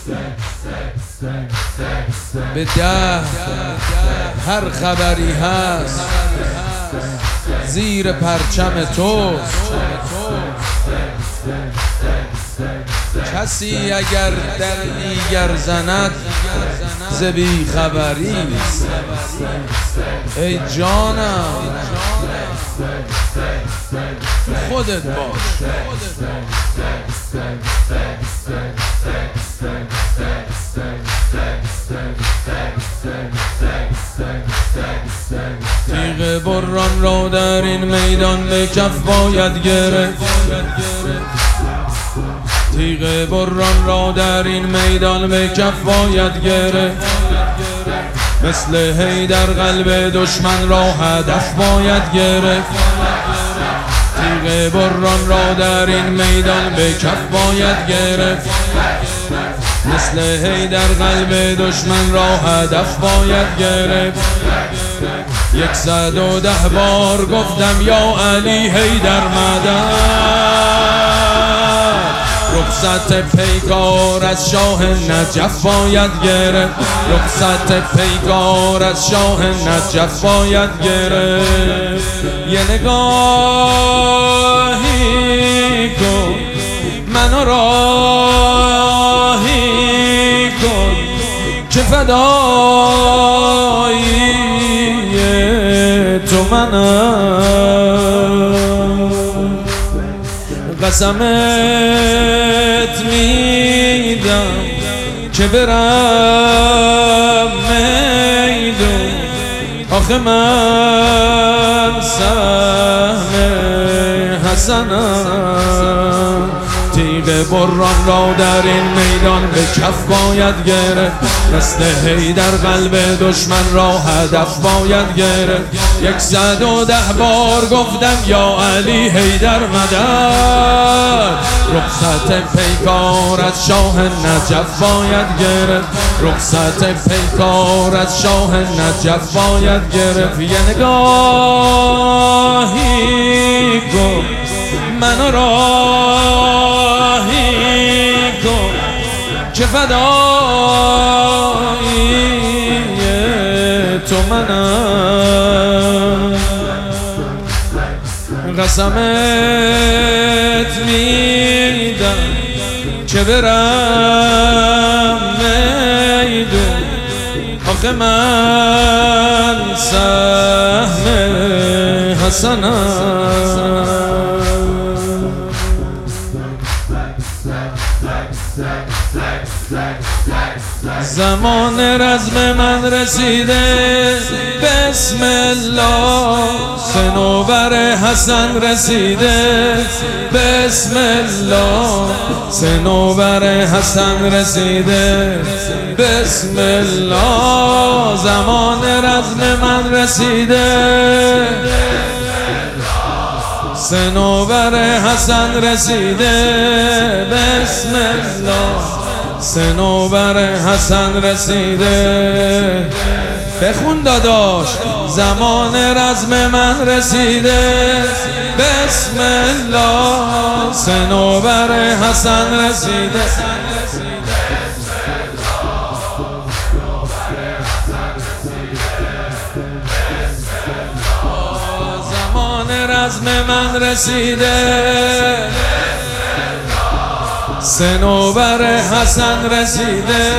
به ده هر خبری هست زیر پرچم توست. کسی اگر در دیگر زند ز بی خبریست. ای جانم خودت باش. تیغ بران را در این میدان به کف باید گرفت. تیغ بران را در این میدان به کف باید گرفت. مثل حیدر قلب دشمن را هدف باید گرفت. تیغ بران را در این میدان به کف باید گرفت. مثل حیدر قلب دشمن را هدف باید گرفت. 110 بار گفتم یا علی حیدر مدد. رخصت پیکار از شاه نجف باید گرفت. رخصت پیکار از شاه نجف باید گرفت. یه نگاهی کن منو راهی کن که فدایی تو منم. قسمت میدم که برم میدون. آخه من سهم حسنم. تیغ بران را در این میدان به کف باید گرفت. مثل حیدر قلب دشمن را هدف باید گرفت. 110 بار گفتم یا علی حیدر مدد. رخصت پیکار از شاه نجف باید گرفت. رخصت پیکار از شاه نجف باید گرفت. یه نگاهی کن منو راهی کن که فدایی تو منم. قسمت میدم که برم میدون. آخه من سهم حسنم. زمان رزم من رسیده بسم الله. صنوبر حسن رسیده بسم الله. صنوبر حسن رسیده بسم الله. زمان رزم من رسیده. صنوبر حسن رسیده بسم الله. صنوبر حسن رسیده. بخون داداش. زمان رزم من رسیده بسم الله. صنوبر حسن رسیده. زمان رزم من رسیده. صنوبر حسن رسیده.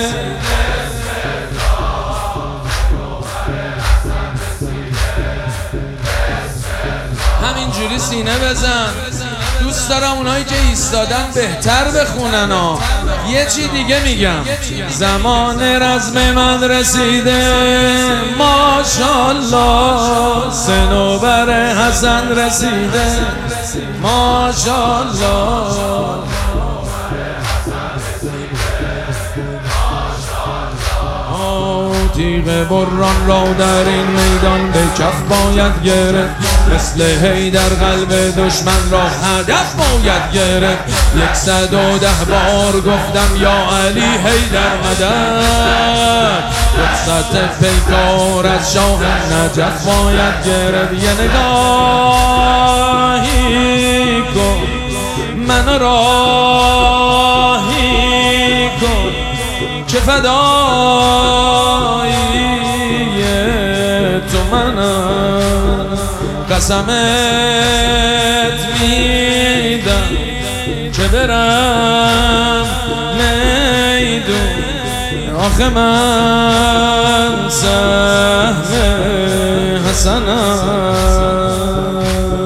همینجوری سینه بزن. دوست دارم اونایی که ایستادن بهتر بخونن ها. یه چی دیگه میگم. زمان رزم من رسیده ماشاءالله. صنوبر حسن رسیده ماشاءالله. تیغ بران را در این میدان به کف باید گرفت. مثل حیدر قلب دشمن را هدف باید گرفت. 110 بار گفتم یا علی حیدر مدد. رخصت پیکار از شاه نجف باید گرفت. یه نگاهی کن منو راهی کن که فدایی تو منم، قسمت میدم که برم میدون، آخه من سهم حسنم.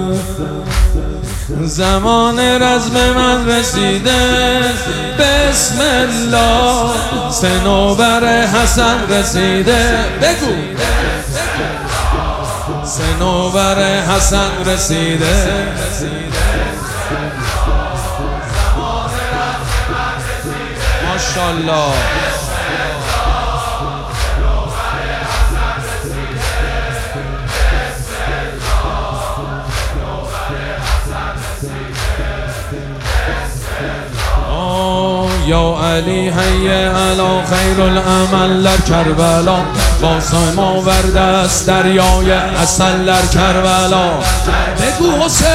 زمان رزم من رسیده، بسم الله صنوبر حسن رسیده. بگو صنوبر حسن رسیده. ماشاءالله. یا علی حی علی خیر العمل در کربلا، قاسم آورده است دریای عسل در کربلا. بگو حسین.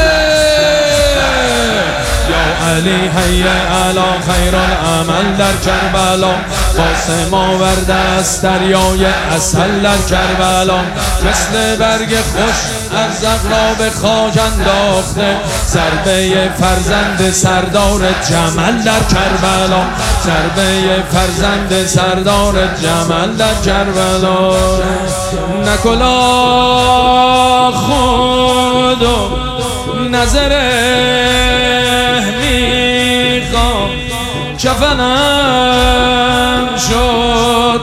یا علی حی علی خیر العمل در کربلا، قاسم آورده است دریای عسل در کربلا. مثل برگ خوش از اغلاب خاک انداخته، ضربه فرزند سردار جمل در کربلا، ضربه فرزند سردار جمل در کربلا. نکلا خود و نظره میخوام، کفنم شد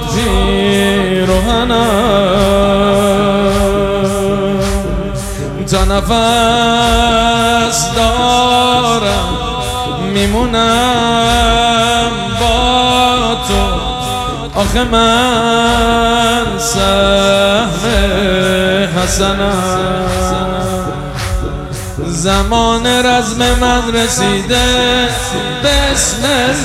پیرهنم، تا نفس دارم میمونم با تو، آخه من سهم حسنم. زمان رزم من رسیده، بسم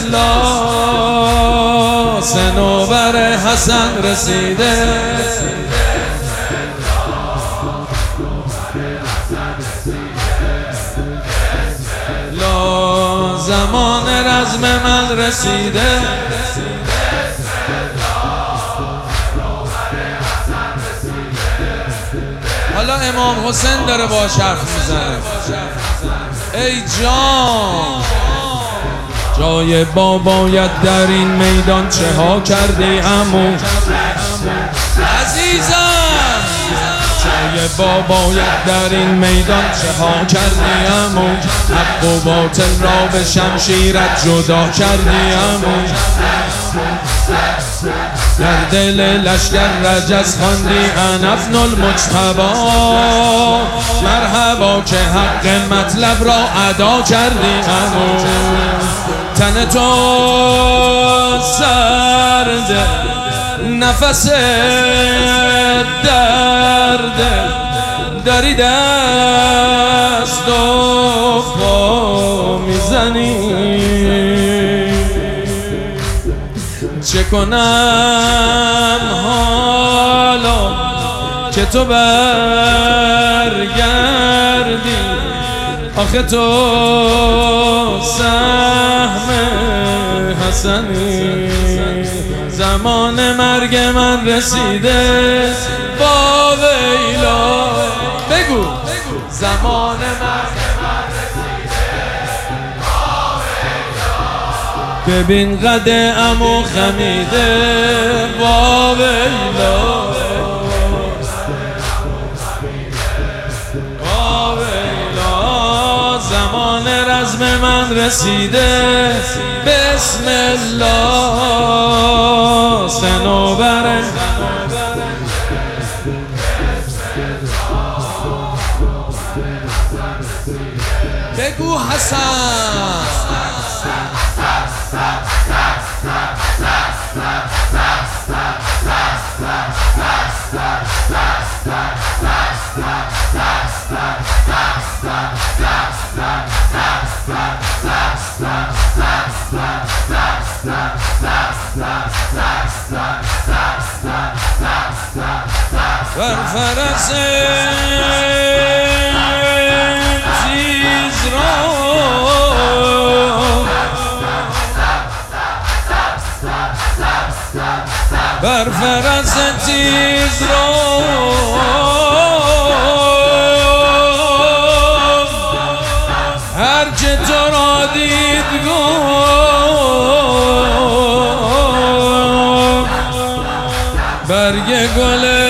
الله صنوبر حسن رسیده. زمان رزم من رسیده، حالا امام حسین داره با حرف میزنه. ای جان، جای بابایت در این میدان چه ها کردی عمو عزیزم، جای بابایت در این میدان چه ها کردی عمو، حق و باطل را به شمشیرت جدا کردی عمو، در دل لشکر رجز خواندی انا ابن المجتبی، مرحبا که حق مطلب را ادا کردی عمو. تن تو سرده، نفس درده، داری دست و پا میزنی، چه کنم حالا که تو برگردی، آخه تو سهم حسنی. زمان مرگ من رسیده، با ویلا. بگو زمان مرگ من رسیده، با ویلا. ببین قد عمو خمیده، با ویلا. با ویلا. زمان رزم من رسیده، بسم الله صنوبر. بگو حسن. بر فرس تیز را بر فرس تیز رو هر که تو را دید گفت برگ گل